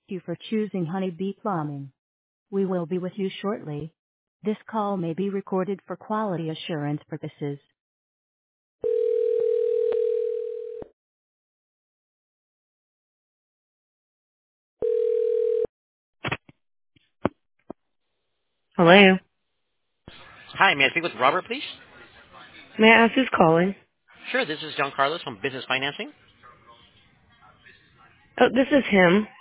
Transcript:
you for choosing Honeybee Plumbing. We will be with you shortly. This call may be recorded for quality assurance purposes. Hello. Hi, may I speak with Robert, please? May I ask who's calling? Sure, this is John Carlos from Business Financing. Oh, this is him.